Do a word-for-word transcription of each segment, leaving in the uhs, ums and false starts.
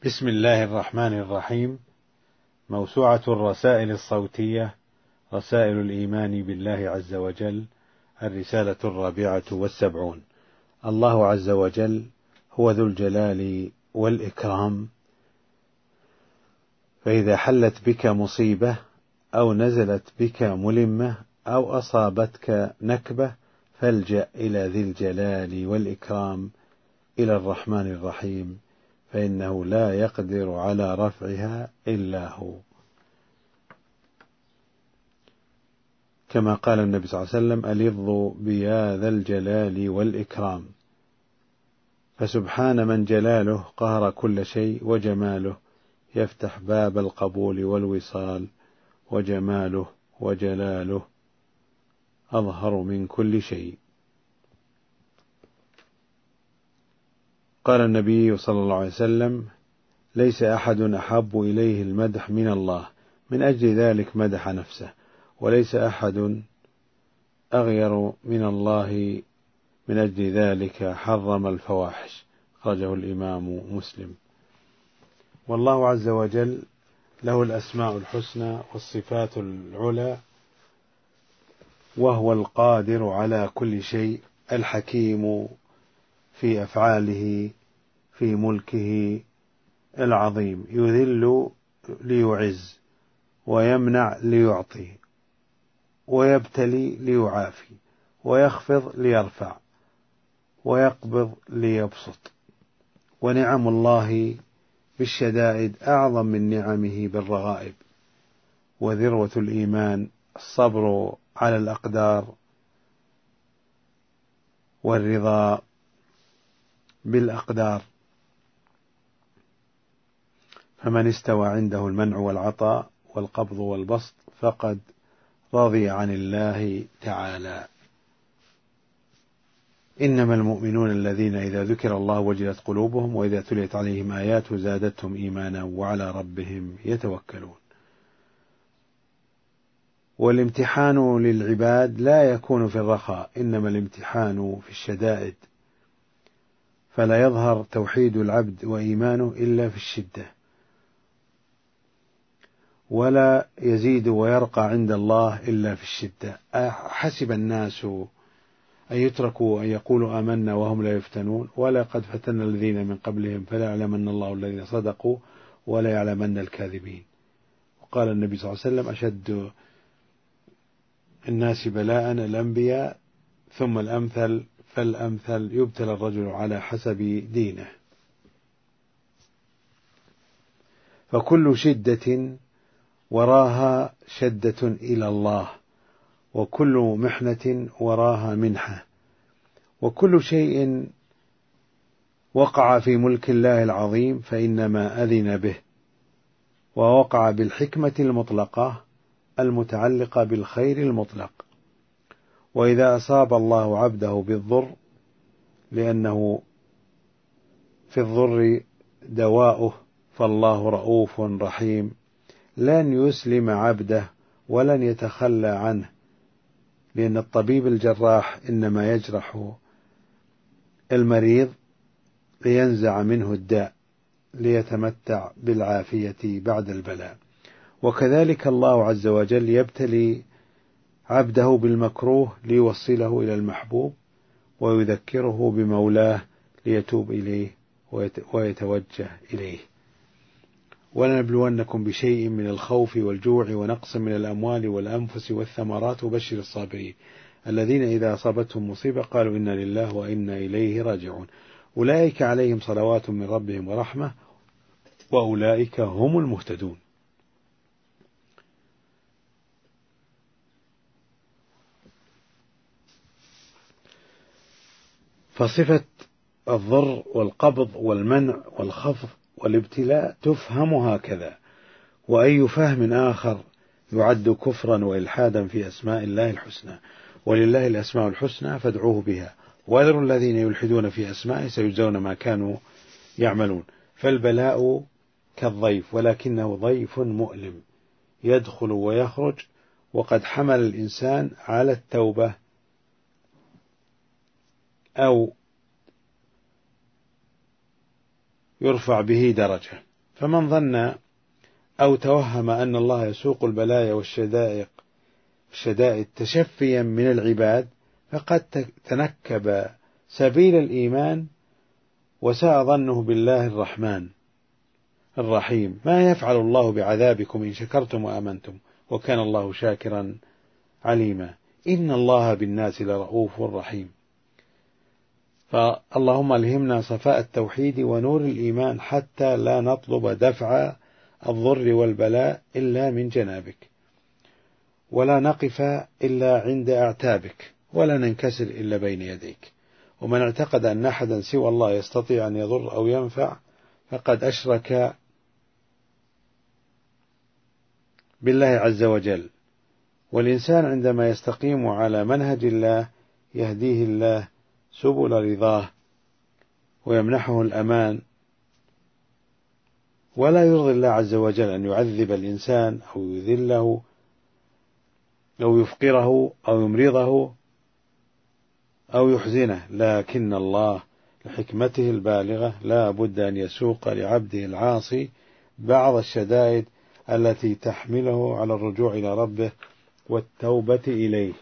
بسم الله الرحمن الرحيم. موسوعة الرسائل الصوتية، رسائل الإيمان بالله عز وجل، الرسالة الرابعة والسبعون. الله عز وجل هو ذو الجلال والإكرام، فإذا حلت بك مصيبة أو نزلت بك ملمة أو أصابتك نكبة فالجأ إلى ذي الجلال والإكرام، إلى الرحمن الرحيم، فإنه لا يقدر على رفعها إلا هو، كما قال النبي صلى الله عليه وسلم: ألظوا بيا ذا الجلال والإكرام. فسبحان من جلاله قهر كل شيء، وجماله يفتح باب القبول والوصال، وجماله وجلاله أظهر من كل شيء. قال النبي صلى الله عليه وسلم: ليس أحد أحب إليه المدح من الله، من أجل ذلك مدح نفسه، وليس أحد أغير من الله، من أجل ذلك حرم الفواحش. خرجه الإمام مسلم. والله عز وجل له الأسماء الحسنى والصفات العلى، وهو القادر على كل شيء، الحكيم في أفعاله، في ملكه العظيم، يذل ليعز، ويمنع ليعطي، ويبتلي ليعافي، ويخفض ليرفع، ويقبض ليبسط. ونعم الله بالشدائد أعظم من نعمه بالرغائب. وذروة الإيمان الصبر على الأقدار والرضا بالأقدار، فمن استوى عنده المنع والعطاء والقبض والبسط فقد رضي عن الله تعالى. إنما المؤمنون الذين إذا ذكر الله وجلت قلوبهم وإذا تليت عليهم آياته زادتهم إيمانا وعلى ربهم يتوكلون. والامتحان للعباد لا يكون في الرخاء، إنما الامتحان في الشدائد، فلا يظهر توحيد العبد وإيمانه إلا في الشدة، ولا يزيد ويرقى عند الله إلا في الشدة. حسب الناس أن يتركوا أن يقولوا آمنا وهم لا يفتنون، ولقد فتنا الذين من قبلهم فلا يعلمن الله الذين صدقوا ولا يعلمن الكاذبين. وقال النبي صلى الله عليه وسلم: أشد الناس بلاء الأنبياء ثم الأمثل فالأمثل، يبتلى الرجل على حسب دينه. فكل شدة وراها شدة إلى الله، وكل محنة وراها منحة، وكل شيء وقع في ملك الله العظيم فإنما أذن به، ووقع بالحكمة المطلقة المتعلقة بالخير المطلق. وإذا أصاب الله عبده بالضر، لأنه في الضر دواؤه، فالله رؤوف رحيم، لن يسلم عبده ولن يتخلى عنه، لأن الطبيب الجراح إنما يجرح المريض لينزع منه الداء، ليتمتع بالعافية بعد البلاء. وكذلك الله عز وجل يبتلي عبده بالمكروه ليوصله إلى المحبوب، ويذكره بمولاه ليتوب إليه ويتوجه إليه. ولنبلونكم بشيء من الخوف والجوع ونقص من الأموال والأنفس والثمرات وبشر الصابرين الذين إذا أصابتهم مصيبة قالوا إنا لله وإنا إليه راجعون أولئك عليهم صلوات من ربهم ورحمة وأولئك هم المهتدون. فصفة الضر والقبض والمنع والخفض والابتلاء تفهم هكذا، وأي فهم آخر يعد كفرا وإلحادا في أسماء الله الحسنى. ولله الأسماء الحسنى فادعوه بها، وذروا الذين يلحدون في أسمائه سيجزون ما كانوا يعملون. فالبلاء كالضيف، ولكنه ضيف مؤلم يدخل ويخرج، وقد حمل الإنسان على التوبة أو يرفع به درجة. فمن ظن أو توهم أن الله يسوق البلايا والشدائد الشدائد تشفيا من العباد فقد تنكب سبيل الإيمان وساء ظنه بالله الرحمن الرحيم. ما يفعل الله بعذابكم إن شكرتم وآمنتم وكان الله شاكرا عليما. إن الله بالناس لرؤوف رحيم. فاللهم ألهمنا صفاء التوحيد ونور الإيمان حتى لا نطلب دفع الضر والبلاء إلا من جنابك، ولا نقف إلا عند أعتابك، ولا ننكسر إلا بين يديك. ومن اعتقد أن أحدا سوى الله يستطيع أن يضر أو ينفع فقد أشرك بالله عز وجل. والإنسان عندما يستقيم على منهج الله يهديه الله سبل رضاه ويمنحه الأمان، ولا يرضي الله عز وجل أن يعذب الإنسان أو يذله أو يفقره أو يمرضه أو يحزنه، لكن الله لحكمته البالغة لا بد أن يسوق لعبده العاصي بعض الشدائد التي تحمله على الرجوع إلى ربه والتوبة إليه.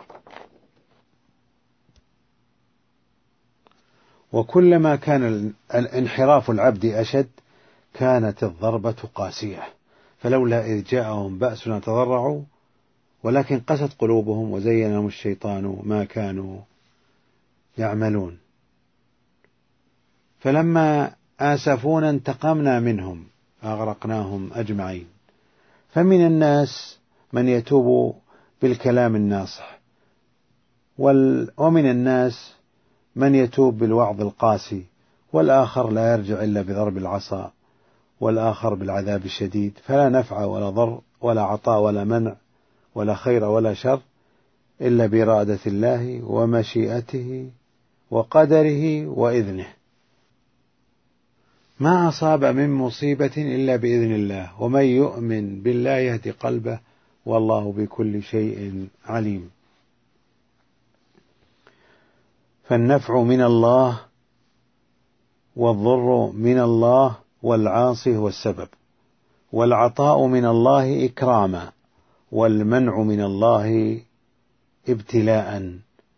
وكلما كان الانحراف العبد أشد كانت الضربة قاسية، فلولا إذ جاءهم بأسنا تضرعوا ولكن قست قلوبهم وزين لهم الشيطان ما كانوا يعملون. فلما آسفونا انتقمنا منهم فأغرقناهم أجمعين. فمن الناس من يتوب بالكلام الناصح، ومن الناس من يتوب بالوعظ القاسي، والآخر لا يرجع إلا بضرب العصا، والآخر بالعذاب الشديد. فلا نفع ولا ضر ولا عطاء ولا منع ولا خير ولا شر إلا بإرادة الله ومشيئته وقدره وإذنه. ما أصاب من مصيبة إلا بإذن الله، ومن يؤمن بالله يهدي قلبه والله بكل شيء عليم. فالنفع من الله والضر من الله والعاصي هو السبب، والعطاء من الله إكراما، والمنع من الله ابتلاء،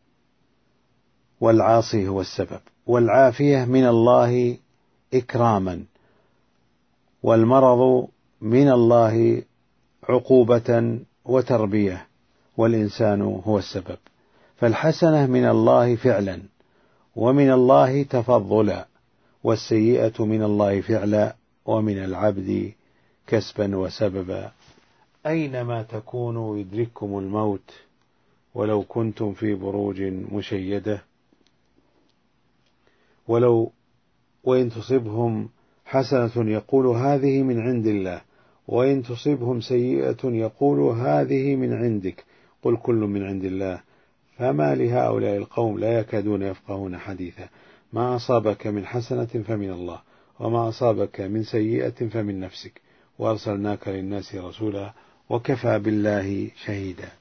والعاصي هو السبب، والعافية من الله إكراما، والمرض من الله عقوبة وتربية، والإنسان هو السبب. فالحسنة من الله فعلا ومن الله تفضلا، والسيئة من الله فعلا ومن العبد كسبا وسببا. أينما تكونوا يدرككم الموت ولو كنتم في بروج مشيدة، ولو وإن تصبهم حسنة يقول هذه من عند الله، وإن تصبهم سيئة يقول هذه من عندك، قل كل من عند الله، فما لهؤلاء القوم لا يكادون يفقهون حديثا. ما أصابك من حسنة فمن الله، وما أصابك من سيئة فمن نفسك، وأرسلناك للناس رسولا وكفى بالله شهيدا.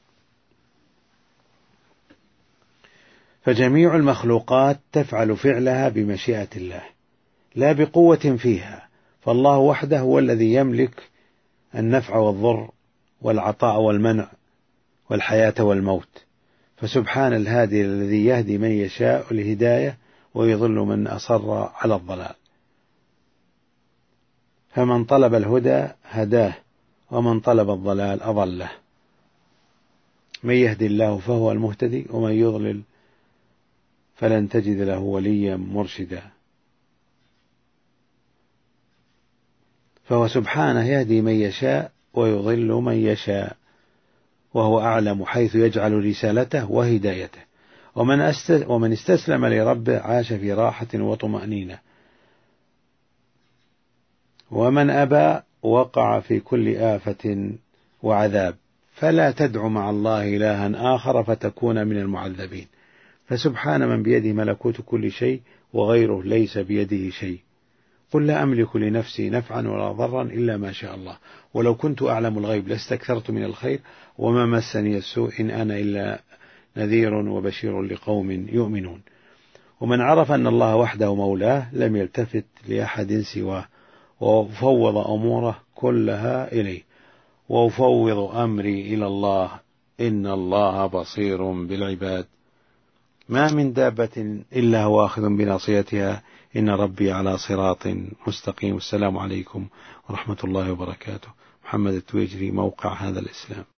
فجميع المخلوقات تفعل فعلها بمشيئة الله لا بقوة فيها، فالله وحده هو الذي يملك النفع والضر والعطاء والمنع والحياة والموت. فسبحان الهادي الذي يهدي من يشاء الهداية ويضل من أصر على الضلال. فمن طلب الهدى هداه، ومن طلب الضلال أضله. من يهدي الله فهو المهتدي، ومن يضلل فلن تجد له وليا مرشدا. فهو سبحانه يهدي من يشاء ويضل من يشاء، وهو أعلم حيث يجعل رسالته وهدايته. ومن ومن استسلم لربه عاش في راحة وطمأنينة، ومن أبى وقع في كل آفة وعذاب. فلا تدع مع الله إلها آخر فتكون من المعذبين. فسبحان من بيده ملكوت كل شيء وغيره ليس بيده شيء. قل لا أملك لنفسي نفعا ولا ضرا إلا ما شاء الله، ولو كنت أعلم الغيب لاستكثرت من الخير وما مسني السوء إن أنا إلا نذير وبشير لقوم يؤمنون. ومن عرف أن الله وحده مولاه لم يلتفت لأحد سواه، وأفوض أموره كلها إليه، وأفوض أمري إلى الله إن الله بصير بالعباد. ما من دابة إلا هو آخذ بناصيتها إن ربي على صراط مستقيم. السلام عليكم ورحمة الله وبركاته. محمد التويجري، موقع هذا الإسلام.